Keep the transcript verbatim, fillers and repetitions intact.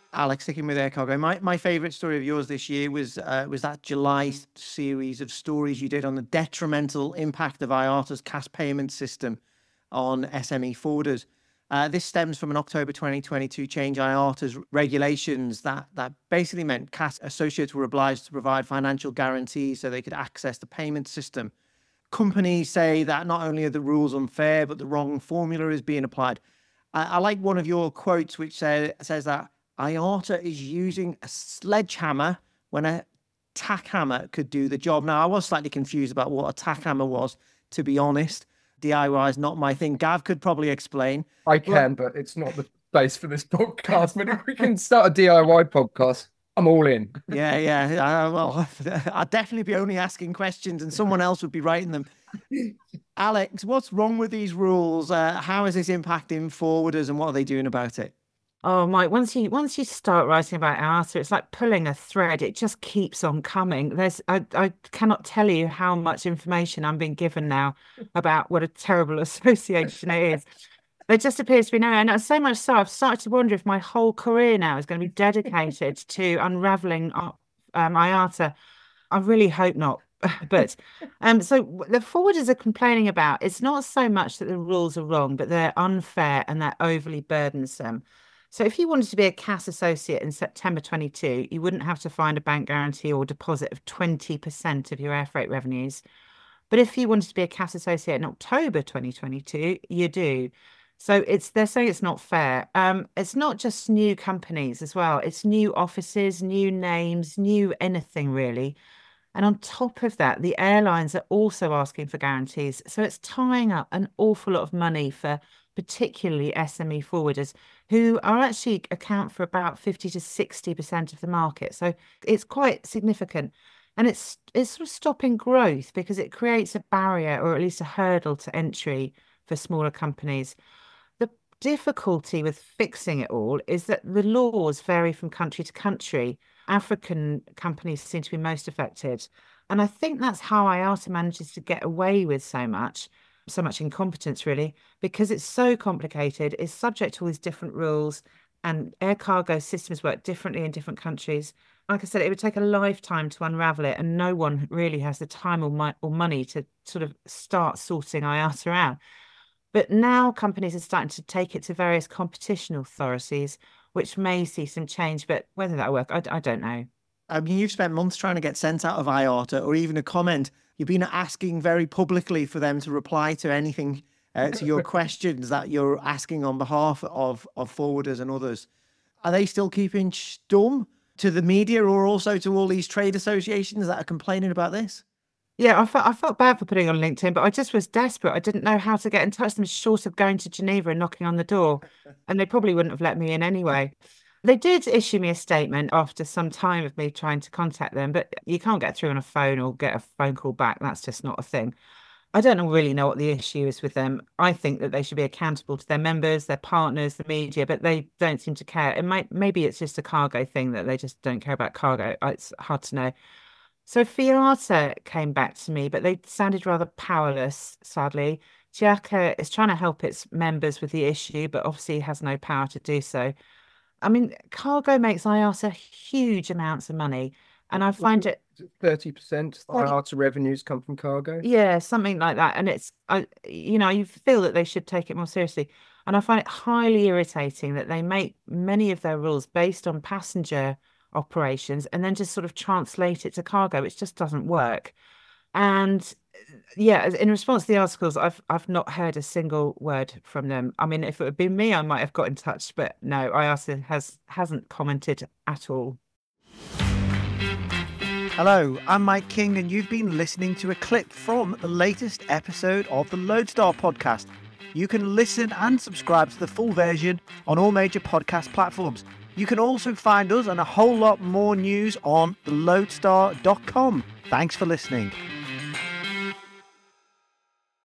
Alex, sticking with air cargo, my, my favourite story of yours this year was uh, was that July series of stories you did on the detrimental impact of I A T A's cash payment system on S M E forwarders. Uh, this stems from an October twenty twenty-two change I A T A's regulations that, that basically meant C A S associates were obliged to provide financial guarantees so they could access the payment system. Companies say that not only are the rules unfair, but the wrong formula is being applied. I, I like one of your quotes, which say, says that I A T A is using a sledgehammer when a tack hammer could do the job. Now, I was slightly confused about what a tack hammer was, to be honest. D I Y is not my thing. Gav could probably explain. I can, but, but it's not the base for this podcast. But if we can start a D I Y podcast, I'm all in. Yeah, yeah. Uh, well, I'd definitely be only asking questions and someone else would be writing them. Alex, what's wrong with these rules? Uh, how is this impacting forwarders and what are they doing about it? Oh, Mike, once you once you start writing about I A T A, it's like pulling a thread. It just keeps on coming. There's I, I cannot tell you how much information I'm being given now about what a terrible association it is. There just appears to be no, and so much so I've started to wonder if my whole career now is going to be dedicated to unraveling um, I A T A. I really hope not. But um, so the forwarders are complaining about, it's not so much that the rules are wrong, but they're unfair and they're overly burdensome. So if you wanted to be a C A S associate in September twenty-two, you wouldn't have to find a bank guarantee or deposit of twenty percent of your air freight revenues. But if you wanted to be a C A S associate in October twenty twenty-two, you do. So it's they're saying it's not fair. Um, it's not just new companies as well. It's new offices, new names, new anything really. And on top of that, the airlines are also asking for guarantees. So it's tying up an awful lot of money for particularly S M E forwarders who are actually account for about fifty to sixty percent of the market. So it's quite significant. And it's it's sort of stopping growth because it creates a barrier or at least a hurdle to entry for smaller companies. The difficulty with fixing it all is that the laws vary from country to country. African companies seem to be most affected. And I think that's how I A T A manages to get away with so much, so much incompetence, really, because it's so complicated. It's subject to all these different rules, and air cargo systems work differently in different countries. Like I said, it would take a lifetime to unravel it, and no one really has the time or, mo- or money to sort of start sorting I A T A out. But now companies are starting to take it to various competition authorities, which may see some change, but whether that'll work, I, I don't know. I mean, you've spent months trying to get sent out of I A T A or even a comment. You've been asking very publicly for them to reply to anything, uh, to your questions that you're asking on behalf of, of forwarders and others. Are they still keeping stum to the media or also to all these trade associations that are complaining about this? Yeah, I felt I felt bad for putting it on LinkedIn, but I just was desperate. I didn't know how to get in touch with them short of going to Geneva and knocking on the door, and they probably wouldn't have let me in anyway. They did issue me a statement after some time of me trying to contact them, but you can't get through on a phone or get a phone call back. That's just not a thing. I don't really know what the issue is with them. I think that they should be accountable to their members, their partners, the media, but they don't seem to care. It might maybe it's just a cargo thing that they just don't care about cargo. It's hard to know. So Fiata came back to me, but they sounded rather powerless, sadly. Giaca is trying to help its members with the issue, but obviously has no power to do so. I mean, cargo makes I A T A huge amounts of money, and I find it thirty percent I A T A revenues come from cargo. Yeah, something like that. And it's, I, you know, you feel that they should take it more seriously. And I find it highly irritating that they make many of their rules based on passenger operations and then just sort of translate it to cargo, which just doesn't work. And yeah, in response to the articles, I've I've not heard a single word from them. I mean, if it had been me, I might have got in touch, but no, I A T A has hasn't commented at all. Hello, I'm Mike King, and you've been listening to a clip from the latest episode of the Loadstar podcast. You can listen and subscribe to the full version on all major podcast platforms. You can also find us and a whole lot more news on the loadstar dot com. Thanks for listening.